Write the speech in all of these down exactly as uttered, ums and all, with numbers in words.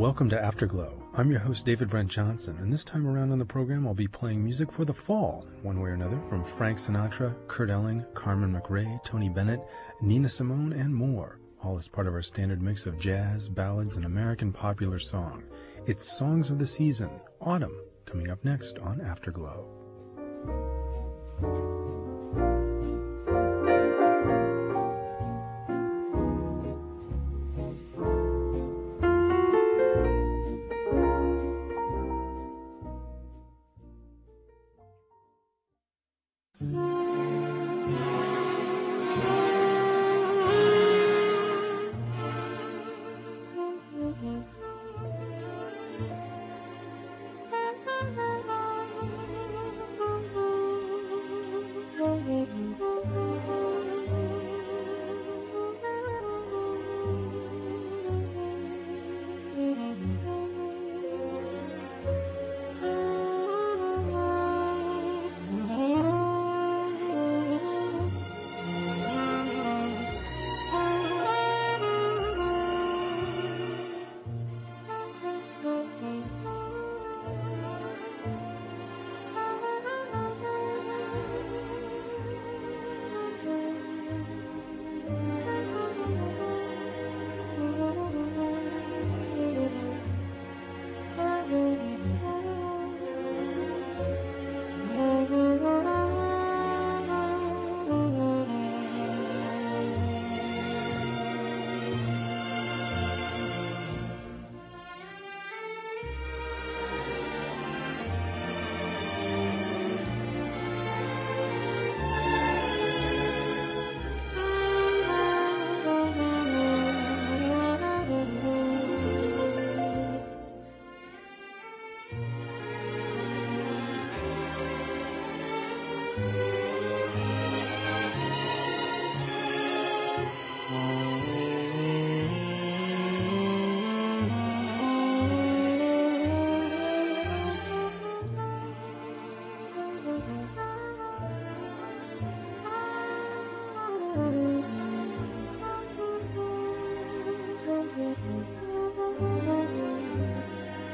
Welcome to Afterglow. I'm your host, David Brent Johnson, and this time around on the program, I'll be playing music for the fall, one way or another, from Frank Sinatra, Kurt Elling, Carmen McRae, Tony Bennett, Nina Simone, and more, all as part of our standard mix of jazz, ballads, and American popular song. It's Songs of the Season, Autumn, coming up next on Afterglow.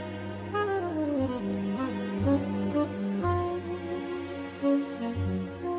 Thank you.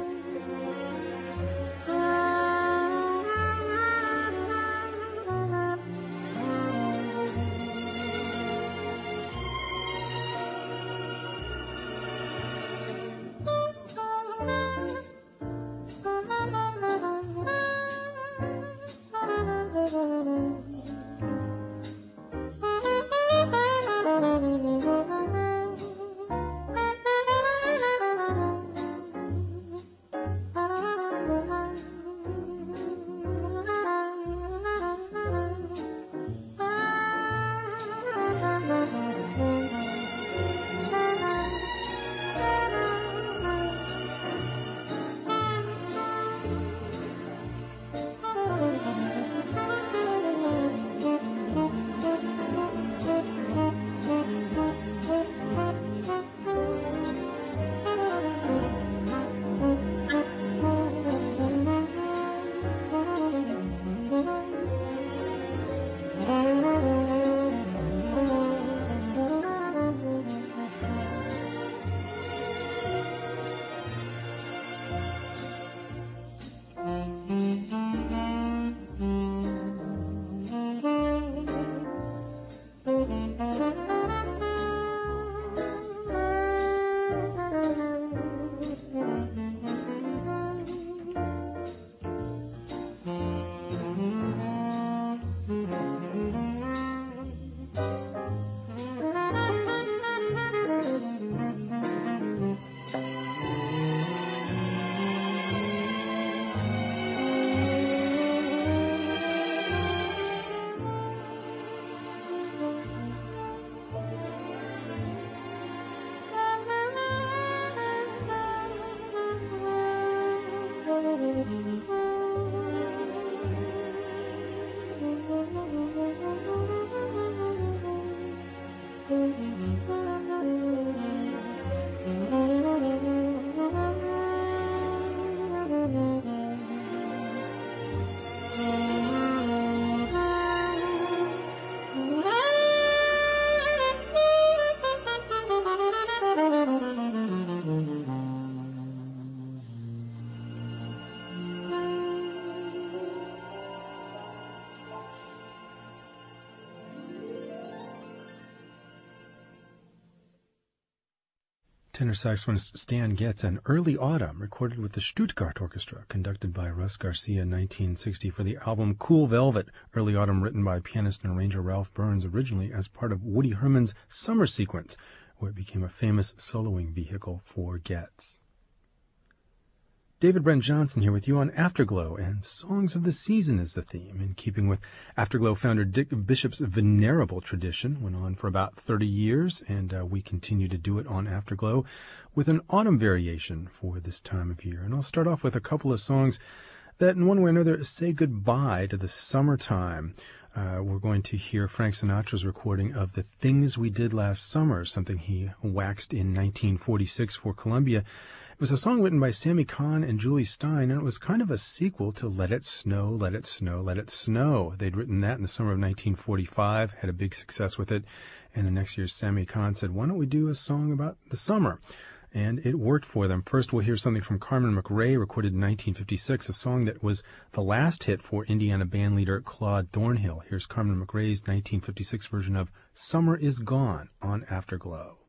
Tenor saxophonist Stan Getz and Early Autumn, recorded with the Stuttgart Orchestra, conducted by Russ Garcia in nineteen sixty for the album Cool Velvet. Early Autumn, written by pianist and arranger Ralph Burns, originally as part of Woody Herman's Summer Sequence, where it became a famous soloing vehicle for Getz. David Brent Johnson here with you on Afterglow, and Songs of the Season is the theme. In keeping with Afterglow founder Dick Bishop's venerable tradition, went on for about thirty years, and uh, we continue to do it on Afterglow with an autumn variation for this time of year. And I'll start off with a couple of songs that in one way or another say goodbye to the summertime. Uh, we're going to hear Frank Sinatra's recording of The Things We Did Last Summer, something he waxed in nineteen forty-six for Columbia. It was a song written by Sammy Kahn and Julie Stein, and it was kind of a sequel to Let It Snow, Let It Snow, Let It Snow. They'd written that in the summer of nineteen forty-five, had a big success with it, and the next year Sammy Kahn said, why don't we do a song about the summer? And it worked for them. First, we'll hear something from Carmen McRae, recorded in nineteen fifty-six, a song that was the last hit for Indiana bandleader Claude Thornhill. Here's Carmen McRae's nineteen fifty-six version of Summer Is Gone on Afterglow.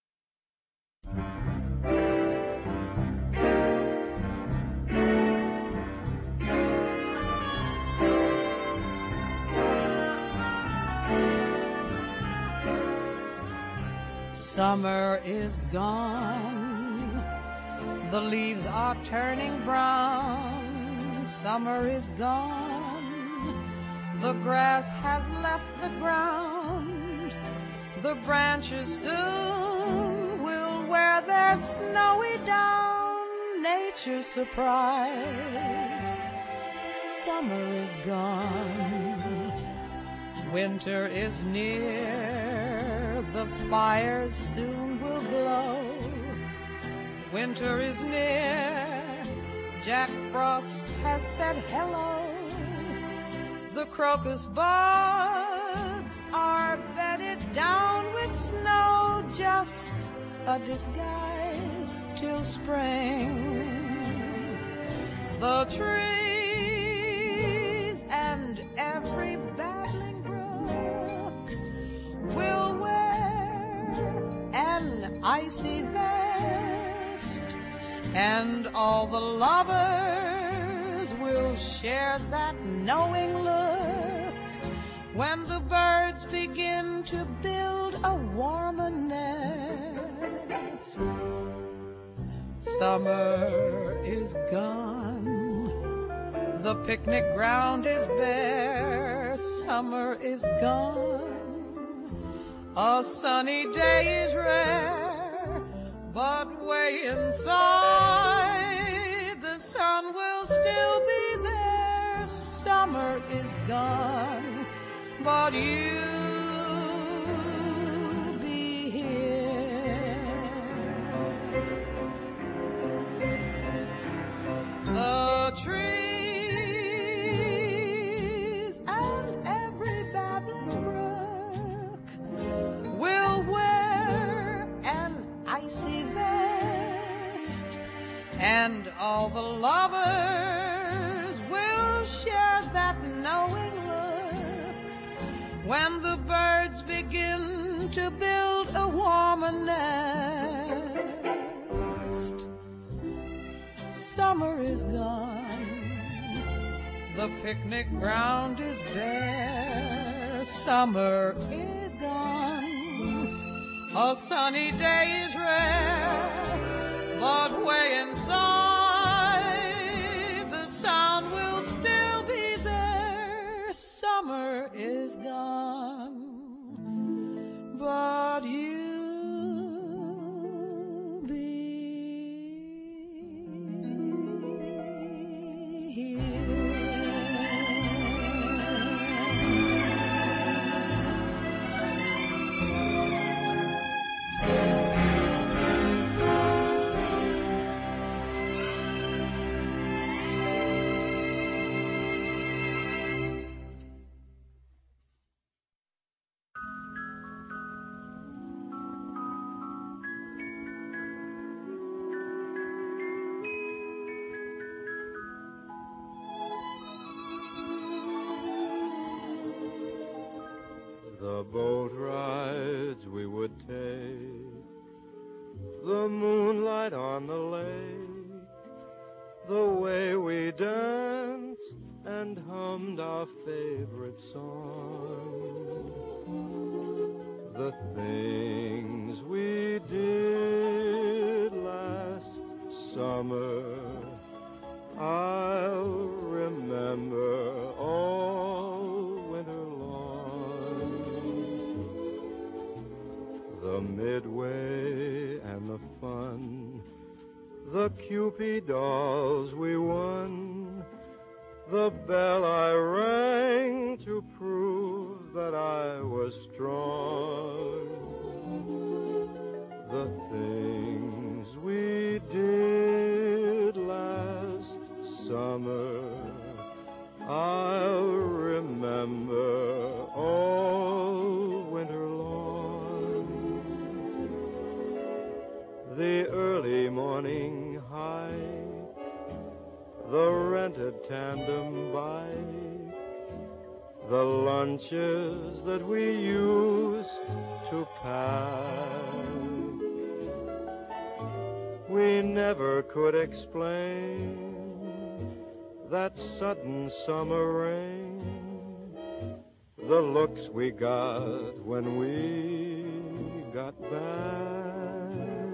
Summer is gone, the leaves are turning brown. Summer is gone, the grass has left the ground. The branches soon will wear their snowy down. Nature's surprise, summer is gone. Winter is near, the fires soon will glow. Winter is near, Jack Frost has said hello. The crocus buds are bedded down with snow, just a disguise till spring. The trees and every babbling brook will wear an icy vest, and all the lovers will share that knowing look when the birds begin to build a warmer nest. Summer is gone, the picnic ground is bare. Summer is gone, a sunny day is rare, but way inside the sun will still be there. Summer is gone, but you'll be here. The trees and every babbling brook will wear an icy vest, and all the lovers will share that knowing look when the birds begin to build a warmer nest. Summer is gone, the picnic ground is bare. Summer is gone, a sunny day is rare, but way inside the sound will still be there. Summer is gone, but you'll be here. the way we danced and hummed our favorite song, the things we did last summer, I'll remember all winter long. The midway and the fun, the Cupid dolls we won, the bell I rang to prove that I was strong, the things we did last summer, I'll remember all winter long. The early morning hike, the rented tandem bike, the lunches that we used to pack, we never could explain that sudden summer rain, the looks we got when we got back.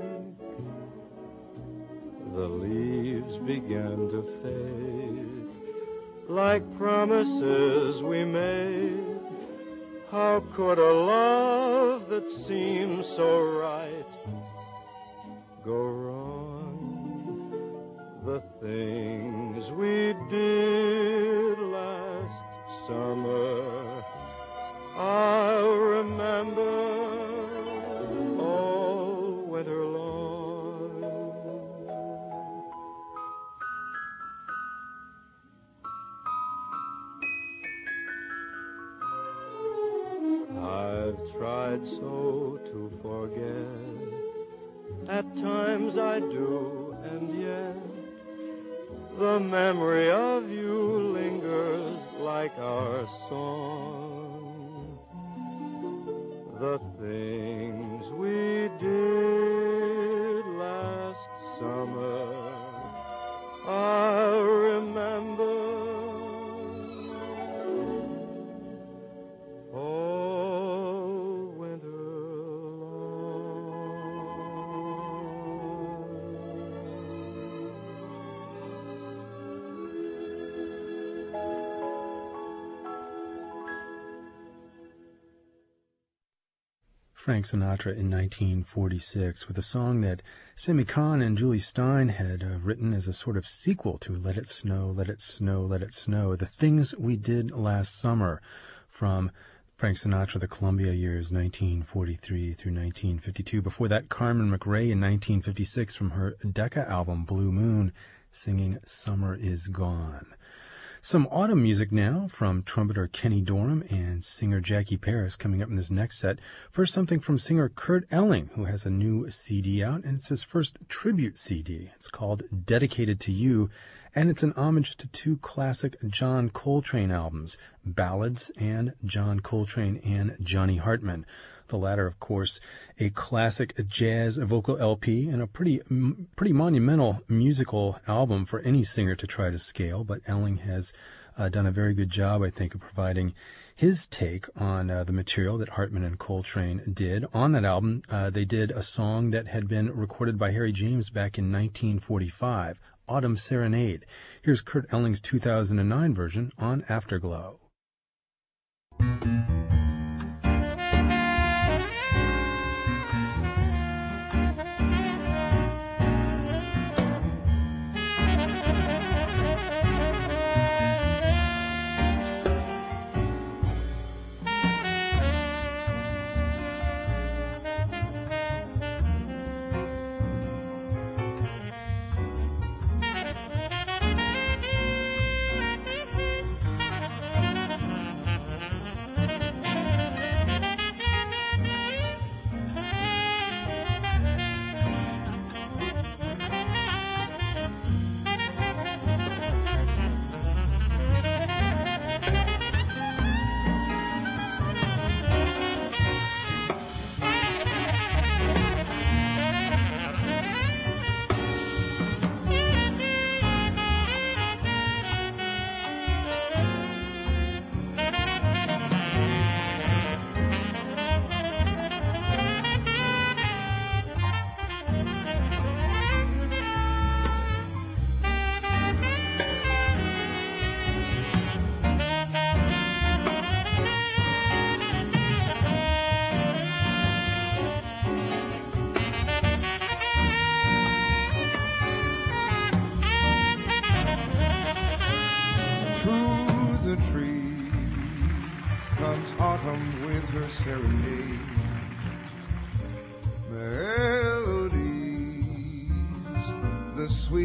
The leaves began to fade like promises we made. How could a love that seemed so right go wrong? The things we did last summer, I'll remember all winter long. I've tried so to forget, at times I do, and yet the memory of you lingers like our song. The things we did last summer, I'll remember all winter long. Frank Sinatra in nineteen forty-six with a song that Sammy Kahn and Julie Stein had uh, written as a sort of sequel to Let It Snow, Let It Snow, Let It Snow, The Things We Did Last Summer, from Frank Sinatra, the Columbia years, nineteen forty-three through nineteen fifty-two. Before that, Carmen McRae in nineteen fifty-six from her Decca album, Blue Moon, singing Summer Is Gone. Some autumn music now from trumpeter Kenny Dorham and singer Jackie Paris coming up in this next set. First, something from singer Kurt Elling, who has a new C D out, and it's his first tribute C D. It's called Dedicated to You, and it's an homage to two classic John Coltrane albums, Ballads and John Coltrane and Johnny Hartman. The latter, of course, a classic jazz vocal L P and a pretty pretty monumental musical album for any singer to try to scale. But Elling has uh, done a very good job, I think, of providing his take on uh, the material that Hartman and Coltrane did. On that album, uh, they did a song that had been recorded by Harry James back in nineteen forty-five, Autumn Serenade. Here's Kurt Elling's two thousand nine version on Afterglow. Thank you.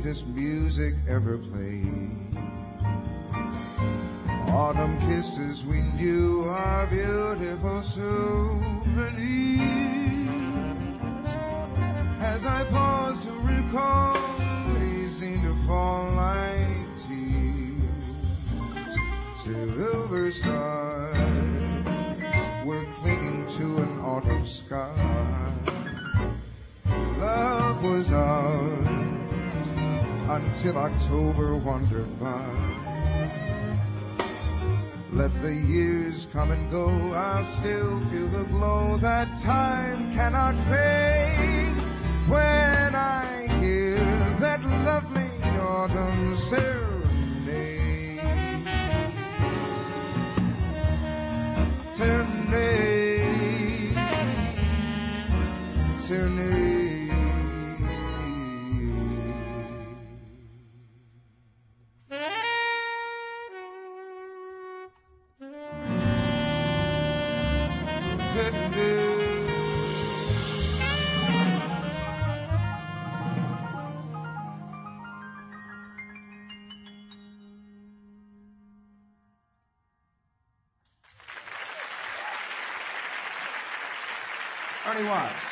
this music ever played. Autumn kisses we knew are beautiful souvenirs. As I pause to recall, they seem to fall like tears. Silver stars were clinging to an autumn sky. Love was ours until October wandered by. Let the years come and go, I'll still feel the glow that time cannot fade. When I hear that lovely autumn serenade, serenade, serenade. Ernie Watts.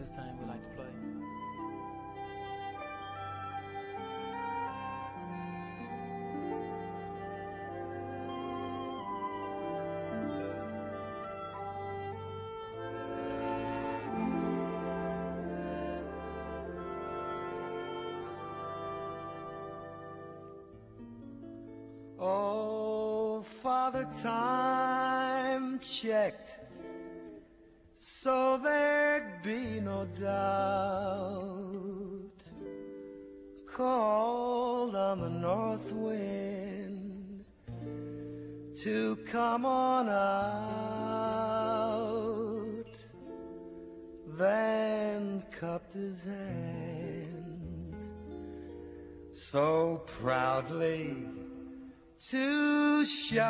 this time we like to play. Oh, Father Time checked so there'd be no doubt, called on the north wind to come on out, then cupped his hands so proudly to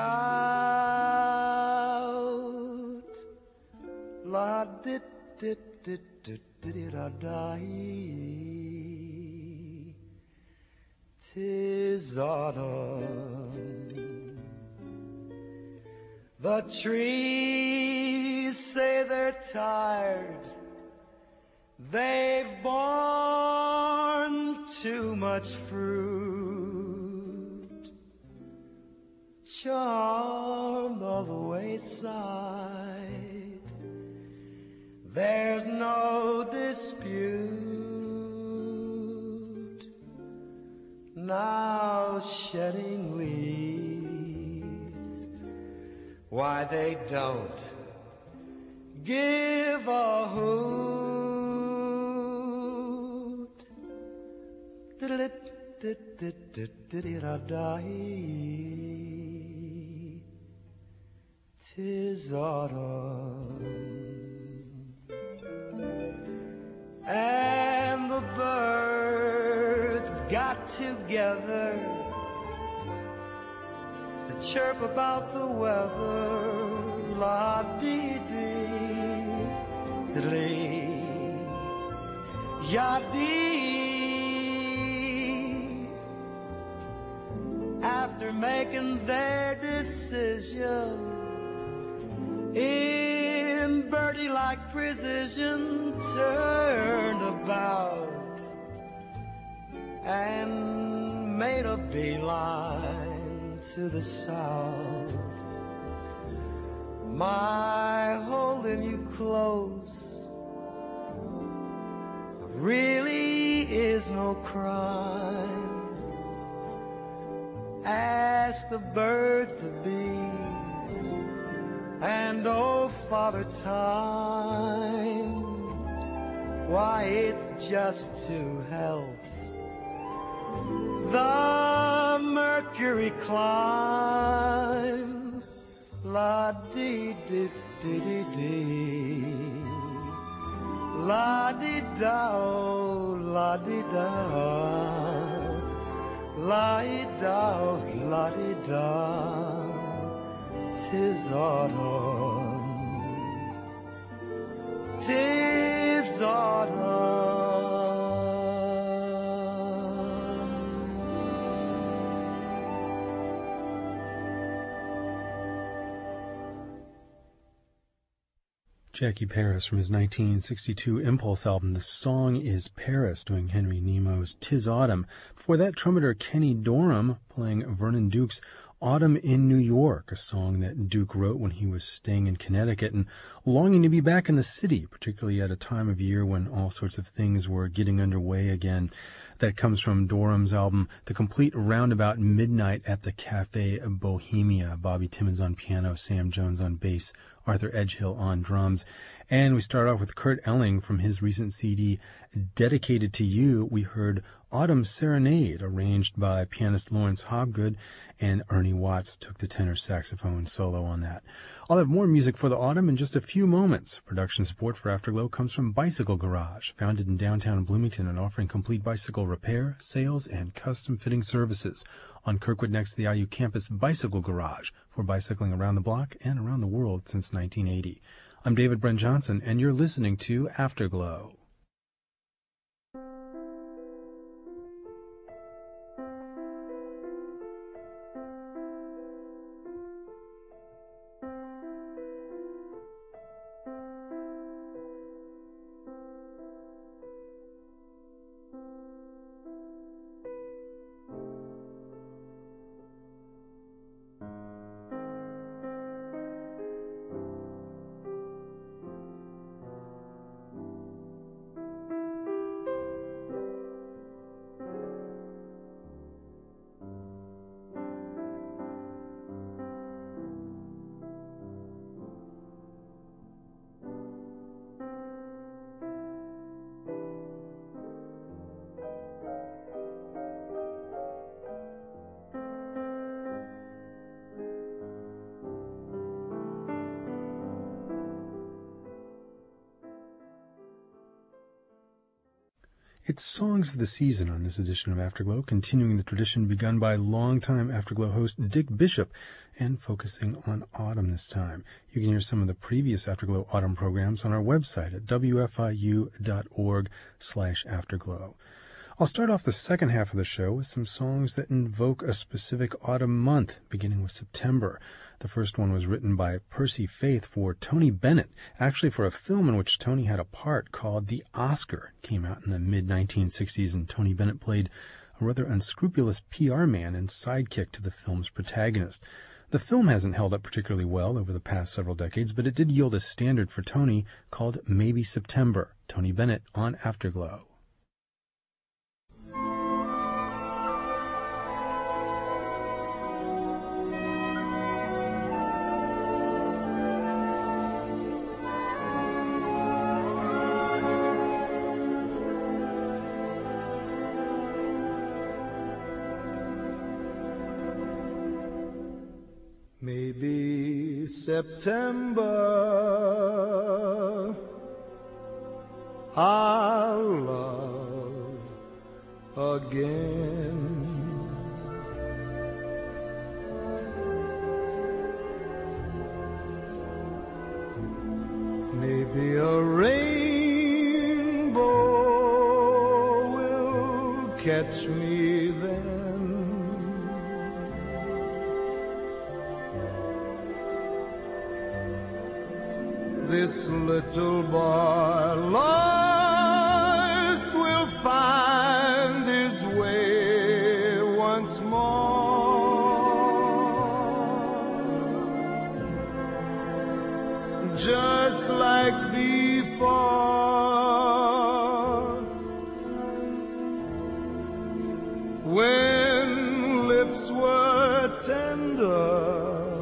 shout, la dit dit dit dit dit da da, 'tis autumn. The trees say they're tired, they've borne too much fruit, charmed all the wayside, there's no dispute, now shedding leaves, why they don't give a hoot. Tis autumn, and the birds got together to chirp about the weather. La dee dee, diddly, ya dee. After making their decision in birdie-like precision, turned about and made a beeline to the south. My holding you close really is no crime. Ask the birds, the bees, and oh, Father Time, why, it's just to help the mercury climb. La dee dee dee dee dee, la dee da, la dee da, la dee da, la dee da. 'Tis autumn, 'tis autumn. Jackie Paris from his nineteen sixty-two Impulse album. The song is Paris, doing Henry Nemo's 'Tis Autumn. Before that, trumpeter Kenny Dorham playing Vernon Duke's Autumn in New York, a song that Duke wrote when he was staying in Connecticut and longing to be back in the city, particularly at a time of year when all sorts of things were getting underway again. That comes from Dorham's album, The Complete Roundabout Midnight at the Cafe Bohemia. Bobby Timmons on piano, Sam Jones on bass, Arthur Edgehill on drums. And we start off with Kurt Elling from his recent C D, Dedicated to You. We heard Autumn Serenade, arranged by pianist Lawrence Hobgood, and Ernie Watts took the tenor saxophone solo on that. I'll have more music for the autumn in just a few moments. Production support for Afterglow comes from Bicycle Garage, founded in downtown Bloomington and offering complete bicycle repair, sales, and custom fitting services. On Kirkwood next to the I U campus, Bicycle Garage, for bicycling around the block and around the world since nineteen eighty. I'm David Brent Johnson, and you're listening to Afterglow. It's Songs of the Season on this edition of Afterglow, continuing the tradition begun by longtime Afterglow host Dick Bishop and focusing on autumn this time. You can hear some of the previous Afterglow autumn programs on our website at w f i u dot org slash afterglow. I'll start off the second half of the show with some songs that invoke a specific autumn month, beginning with September. The first one was written by Percy Faith for Tony Bennett, actually for a film in which Tony had a part called The Oscar. It came out in the mid nineteen sixties, and Tony Bennett played a rather unscrupulous P R man and sidekick to the film's protagonist. The film hasn't held up particularly well over the past several decades, but it did yield a standard for Tony called Maybe September. Tony Bennett on Afterglow. Maybe September I'll love again. Maybe a rainbow will catch me then. This little boy lost will find his way once more, just like before, when lips were tender.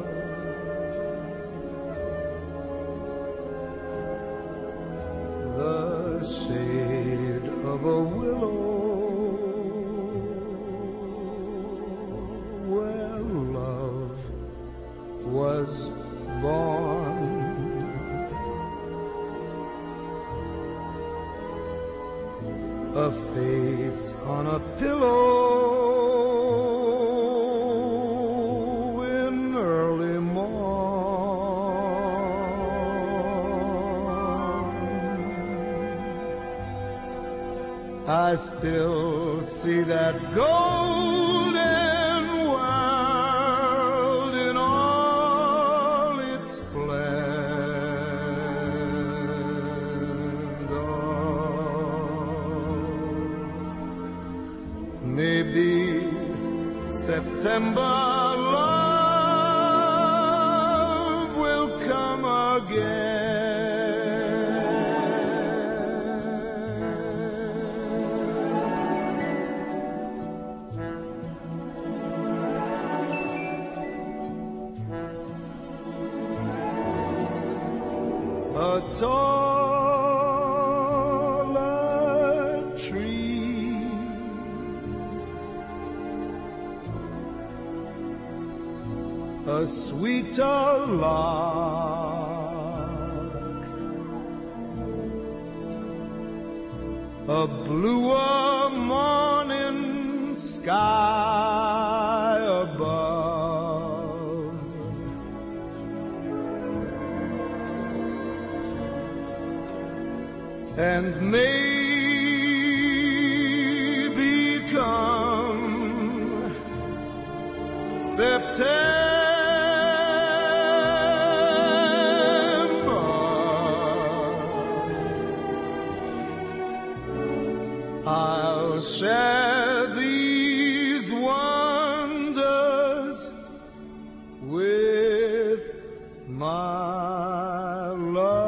The shade of a willow where love was born. A face on a pillow in early morn. I still see that golden world in all its splendor. Maybe September love will come again. A taller tree, a sweeter lark, a bluer morning sky above, and maybe come September I'll share these wonders with my love.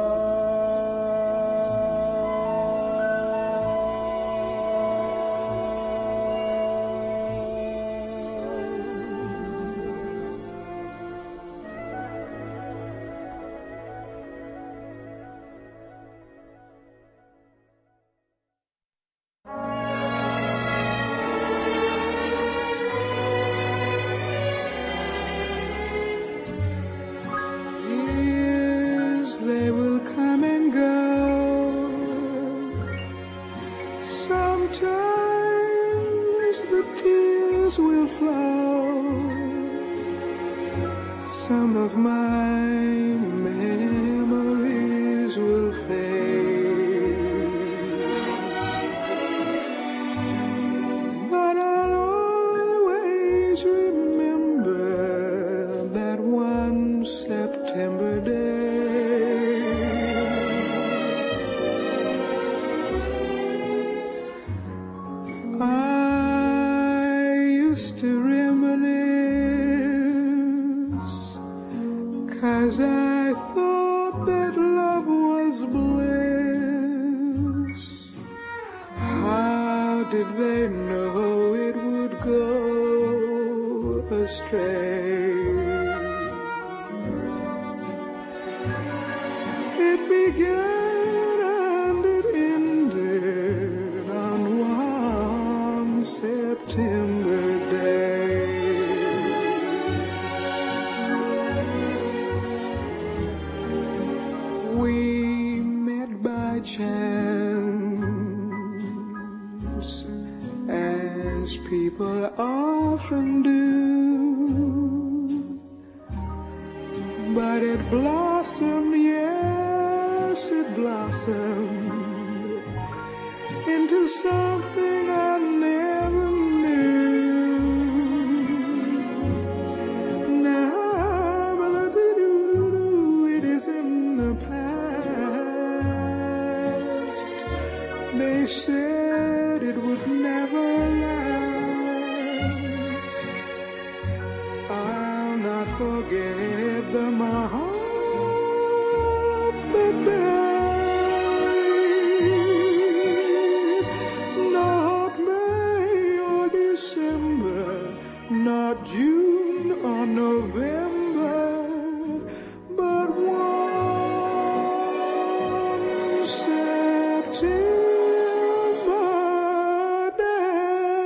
tears will flow. Some of my memories will fade, but I'll always remember that one September day. I used to reminisce, 'cause I thought that love was bliss. How did they know it would go astray? It began and it ended on one September day. We met by chance, as people often do, but it blossomed, yes, it blossomed into something I never knew. Now, it is in the past. They said it would never last. I'll not forget the Mohammed day. Not May or December, not June or November, but one September day.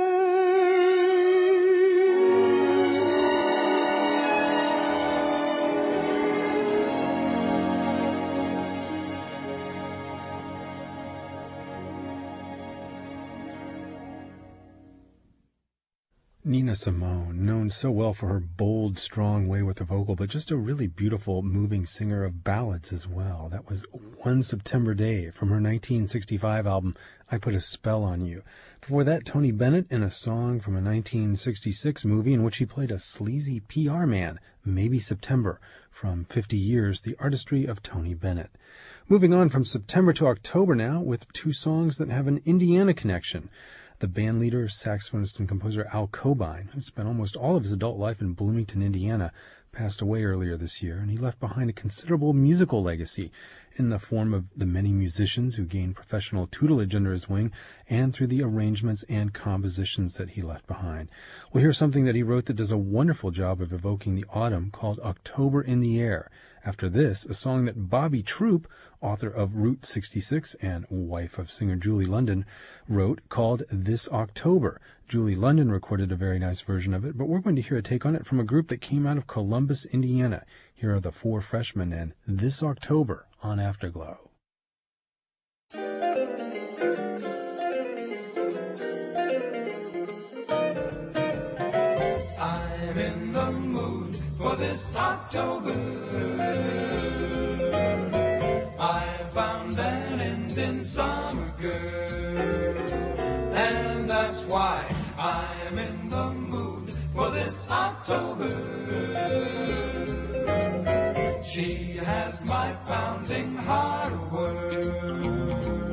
Nina Simone, known so well for her bold, strong way with the vocal, but just a really beautiful, moving singer of ballads as well. That was One September Day from her nineteen sixty-five album, I Put a Spell on You. Before that, Tony Bennett in a song from a nineteen sixty-six movie in which he played a sleazy P R man, Maybe September, from fifty years, The Artistry of Tony Bennett. Moving on from September to October now with two songs that have an Indiana connection. The bandleader, saxophonist, and composer Al Cobain, who spent almost all of his adult life in Bloomington, Indiana, passed away earlier this year, and he left behind a considerable musical legacy in the form of the many musicians who gained professional tutelage under his wing and through the arrangements and compositions that he left behind. We'll hear something that he wrote that does a wonderful job of evoking the autumn called October in the Air. After this, a song that Bobby Troop, author of Route sixty-six and wife of singer Julie London, wrote called This October. Julie London recorded a very nice version of it, but we're going to hear a take on it from a group that came out of Columbus, Indiana. Here are the Four Freshmen and This October on Afterglow. I'm in the mood for this October. I found an Indian summer girl, and that's why I'm in the mood for this October. She has my pounding heart a whirl.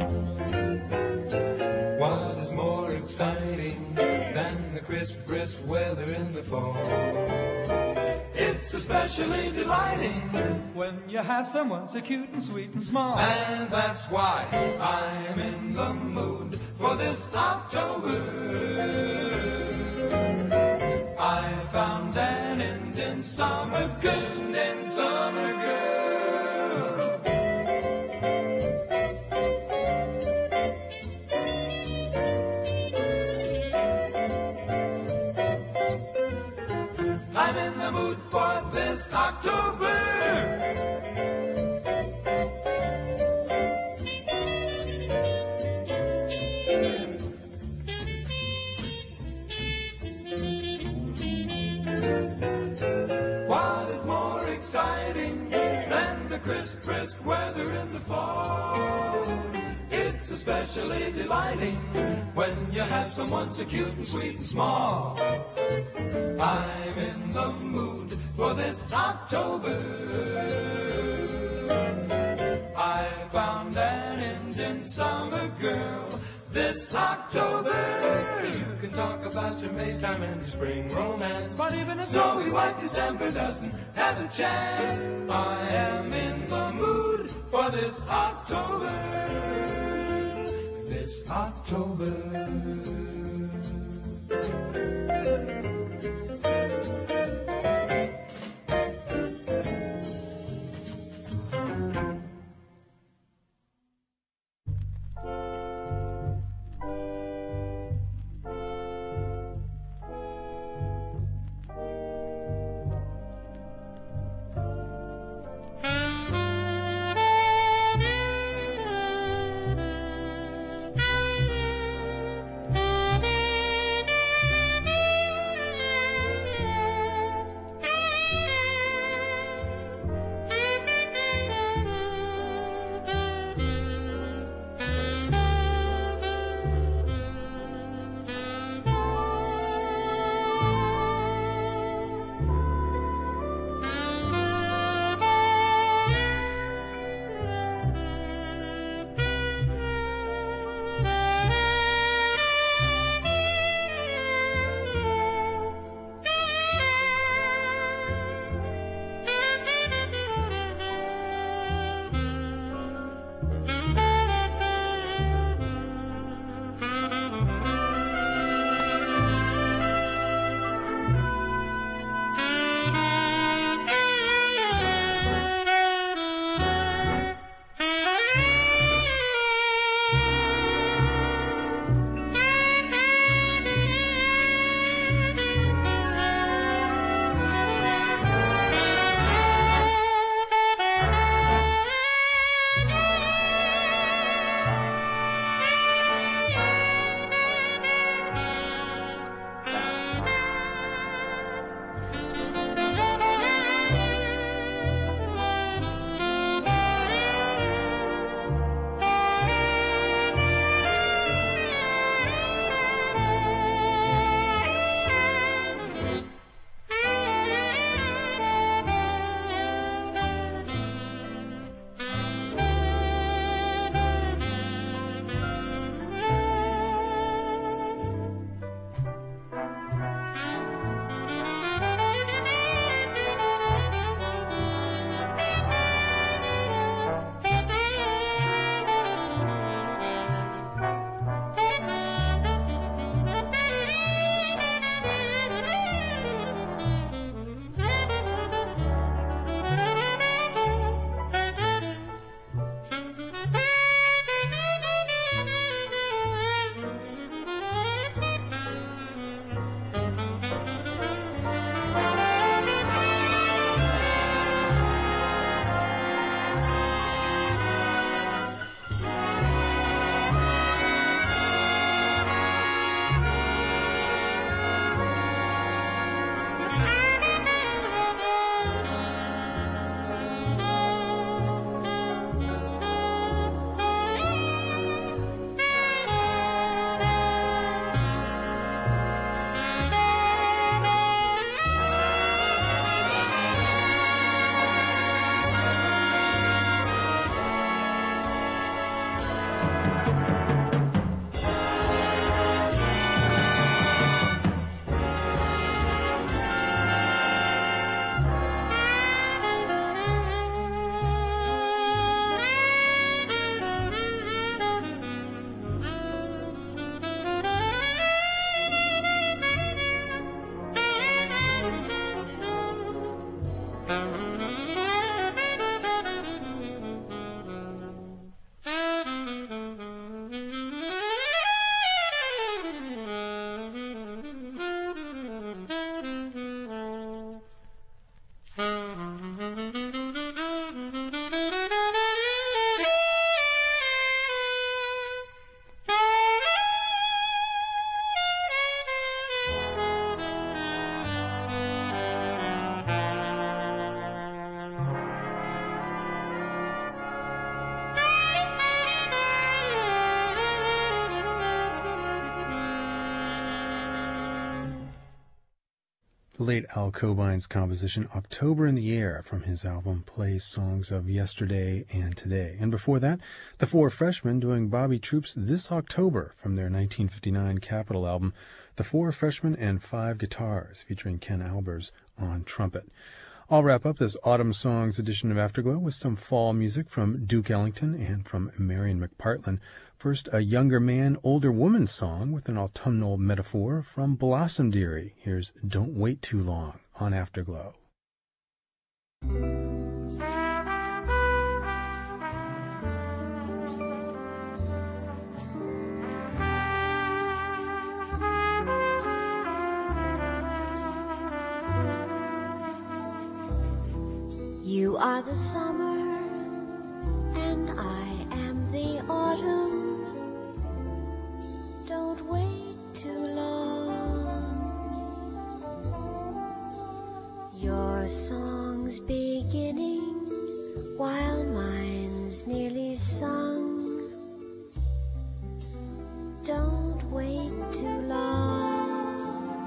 What is more exciting than the crisp, brisk weather in the fall? It's especially delighting when you have someone so cute and sweet and small. And that's why I'm in the mood for this October. I found an Indian summer girl, Indian summer girl. I'm in the mood for this October. crisp, brisk weather in the fall. It's especially delighting when you have someone so cute and sweet and small. I'm in the mood for this October. I found an Indian summer girl this October. You can talk about your Maytime and your spring romance, but even a snowy white December doesn't have a chance. I am in the mood for this October. This October. Thank you. The late Al Cobine's composition October in the Air from his album plays songs of yesterday and today. And before that, the Four Freshmen doing Bobby Troupe's This October from their nineteen fifty-nine Capitol album, The Four Freshmen and Five Guitars, featuring Ken Albers on trumpet. I'll wrap up this Autumn Songs edition of Afterglow with some fall music from Duke Ellington and from Marion McPartland. First, a younger man, older woman song with an autumnal metaphor from Blossom Dearie. Here's Don't Wait Too Long on Afterglow. You are the summer, and I am the autumn. Don't wait too long. Your song's beginning while mine's nearly sung. Don't wait too long.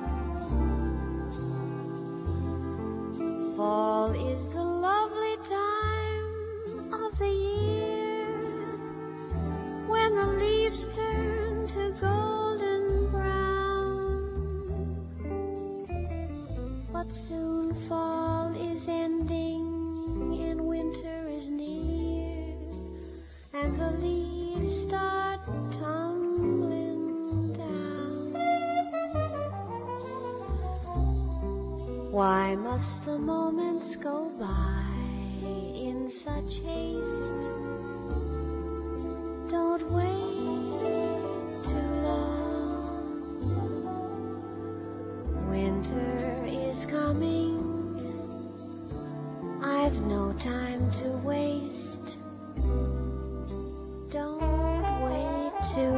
Fall is the lovely time of the year when the leaves turn to golden brown. But soon fall is ending and winter is near, and the leaves start tumbling down. Why must the moments go by in such haste? Don't wait too long. Winter is coming. I've no time to waste. Don't wait too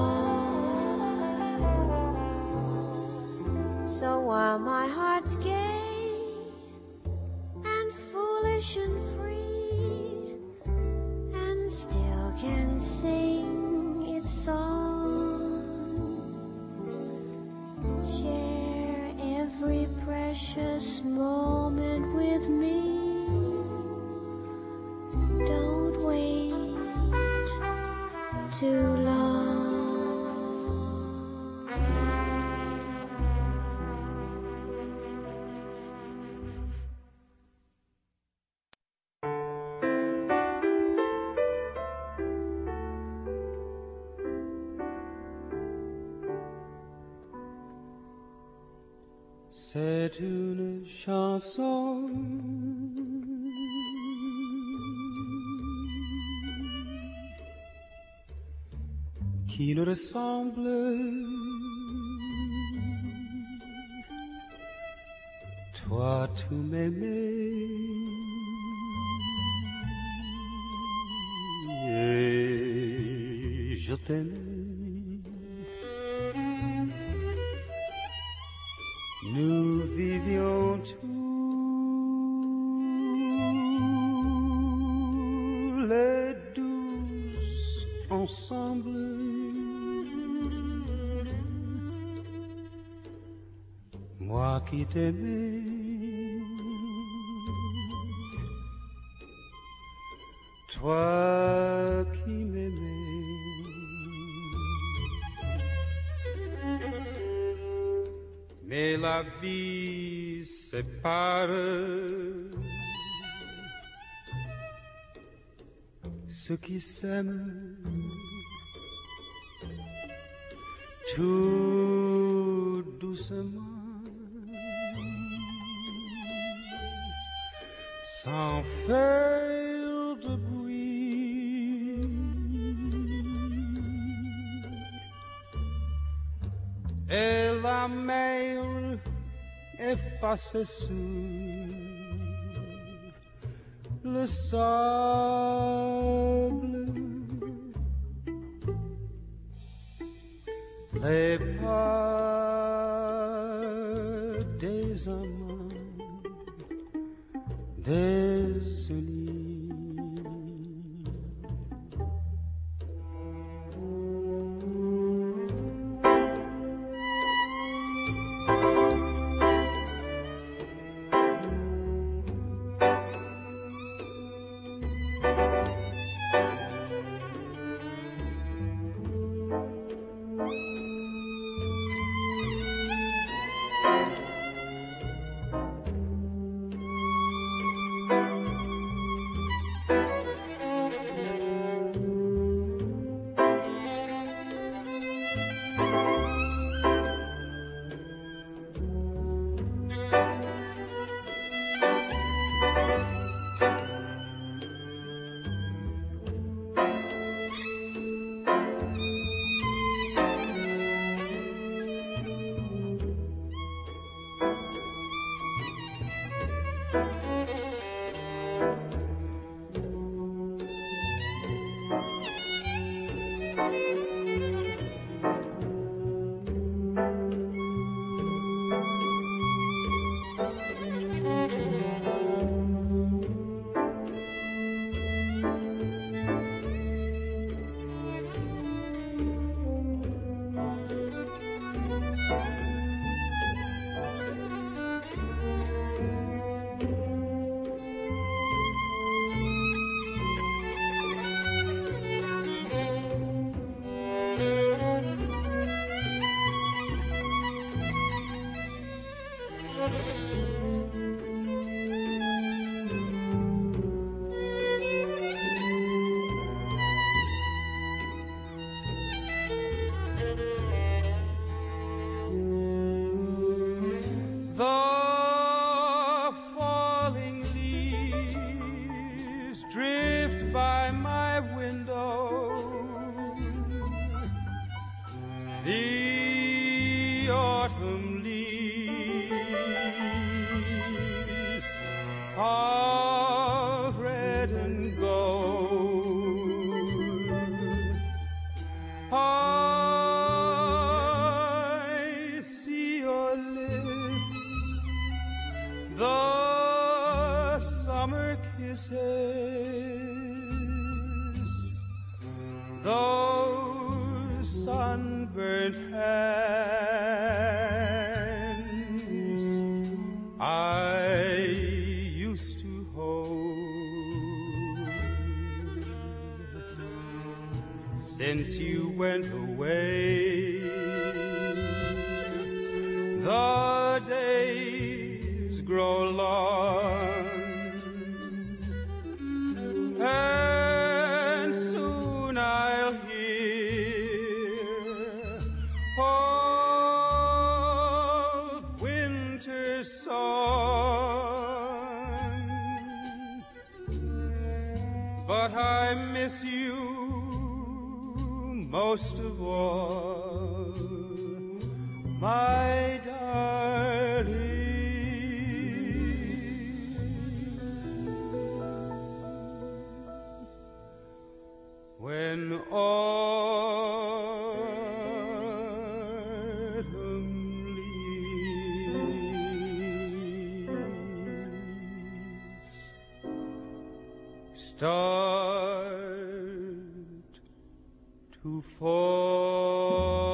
long. So while my heart's gay and foolish and free, and still can sing its song, share every precious moment with me. Don't wait too long. C'est une chanson qui nous ressemble. Toi, tu m'aimais et je t'aimais. Nous vivions tous les douze ensemble. Moi qui t'aimais, toi qui m'aimais. Mais la vie sépare ceux qui s'aiment tout doucement, sans faire de bruit. Et la mer effacée sur le sable, les pas des amants désunis. autumn leaves of red and gold. I see your lips, the summer kisses, those sunburnt hands I used to hold. Since you went away, the days grow long, and soon I'll hear old winter's song. But I miss you most of all, my darling. When autumn leaves start to fall.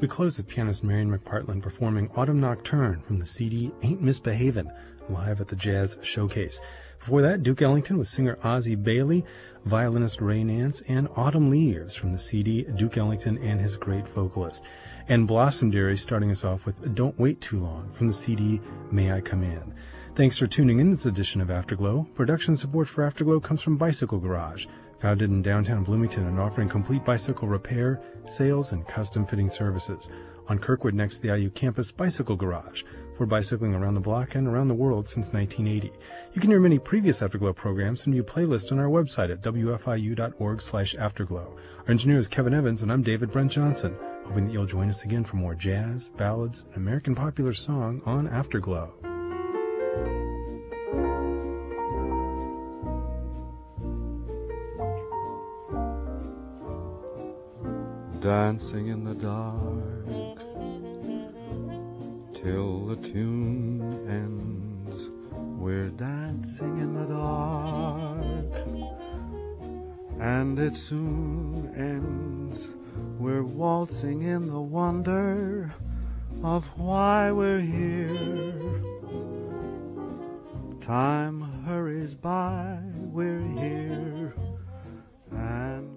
We close with pianist Marion McPartland performing Autumn Nocturne from the C D Ain't Misbehavin', live at the Jazz Showcase. Before that, Duke Ellington with singer Ozzie Bailey, violinist Ray Nance, and Autumn Leaves from the C D Duke Ellington and His Great Vocalist. And Blossomberry starting us off with Don't Wait Too Long from the C D May I Come In. Thanks for tuning in this edition of Afterglow. Production support for Afterglow comes from Bicycle Garage, founded in downtown Bloomington and offering complete bicycle repair, sales, and custom fitting services. On Kirkwood next to the I U campus, Bicycle Garage, for bicycling around the block and around the world since nineteen eighty. You can hear many previous Afterglow programs and view playlists on our website at w f i u dot org slash afterglow. Our engineer is Kevin Evans, and I'm David Brent Johnson, hoping that you'll join us again for more jazz, ballads, and American popular song on Afterglow. Dancing in the dark till the tune ends. We're dancing in the dark, and it soon ends. We're waltzing in the wonder of why we're here. Time hurries by, we're here, and